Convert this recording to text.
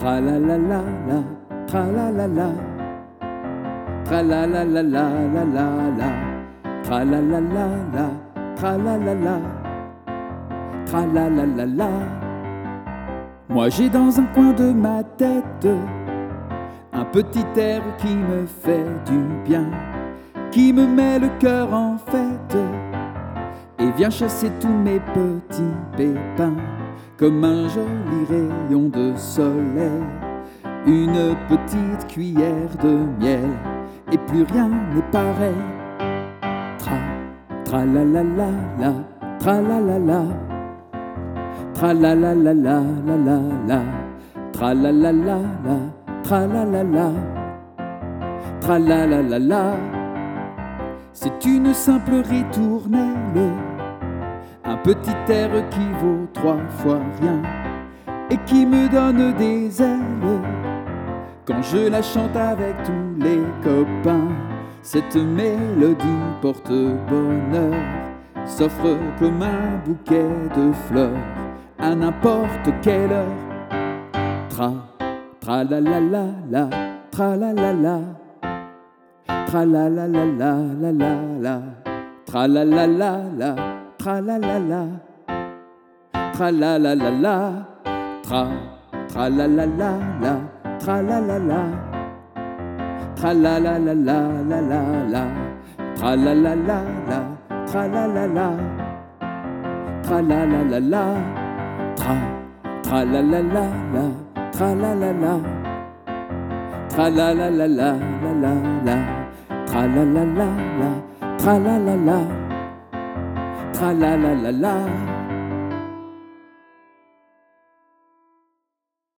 tra la la la la, tra la la la, tra la la la la la la la, tra la la la la, tra la la la, tra la la la la. Moi j'ai dans un coin de ma tête un petit air qui me fait du bien, qui me met le cœur en fête et vient chasser tous mes petits pépins. Comme un joli rayon de soleil, une petite cuillère de miel, et plus rien n'est pareil. Tra, tra la la la la, tra la la la, tra la la la la la la la, tra la la la la, tra la la la, tra la la la la. C'est une simple ritournelle, un petit air qui vaut 3 fois rien et qui me donne des ailes quand je la chante avec tous les copains. Cette mélodie porte bonheur, s'offre comme un bouquet de fleurs à n'importe quelle heure. Tra, tra la la la la, tra la la la, tra la la la la la la la, tra la la la la, tra la la la, tra la la la la, tra, tra la la la la, tra la la la, tra la la la la la la la, tra la la la la, tra la la la, tra la la la la, tra, tra la la la la, tra la la la, tra la la la la la la la, tra la la la la, tra la la la, tra la la la la.